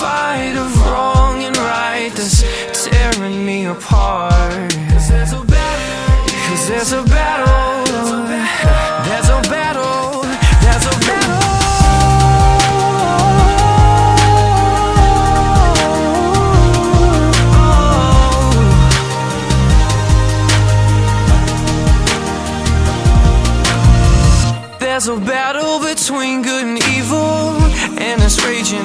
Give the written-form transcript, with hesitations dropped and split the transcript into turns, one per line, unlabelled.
fight of wrong and right that's tearing me apart. 'Cause there's a battle, there's a battle, there's a battle, there's a battle. There's a battle between good and evil.